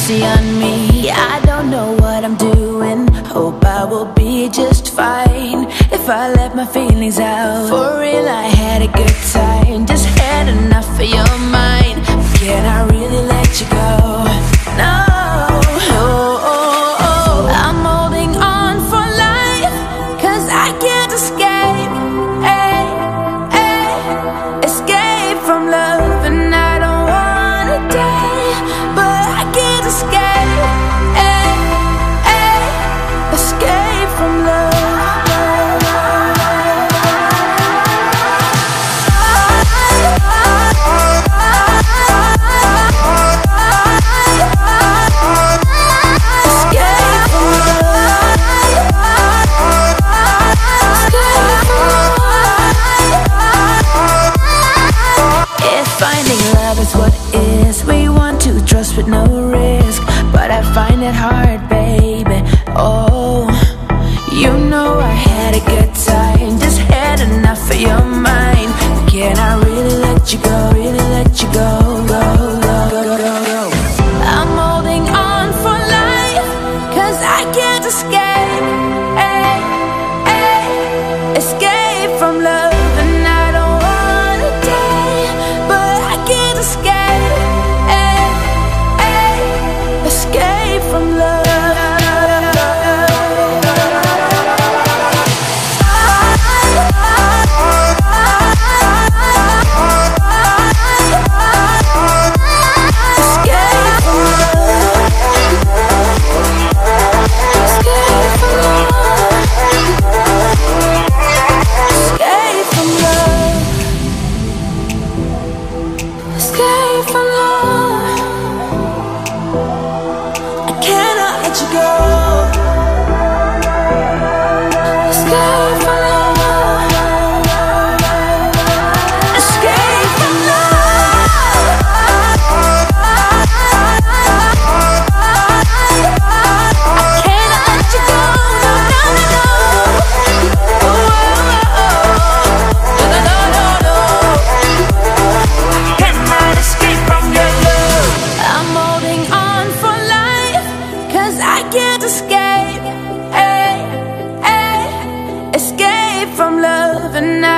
mercy on me. I don't know what I'm doing. Hope I will be just fine if I let my feelings out. For real, I had a good time, just had enough of your mind. Can I really let you go? No. I'm holding on for life, 'cause I can't escape, escape from love. And I don't wanna die, but I can't escape, escape from love. Trust with no risk, but I find it hard, baby. Oh, you know I had a good time, just had enough of your mind. Can I really let you go, really let you go, go, go, go, go, go. I'm holding on for life, 'cause I can't escape, escape from love. And I don't wanna die, but I can't escape, escape from love. Escape from love. And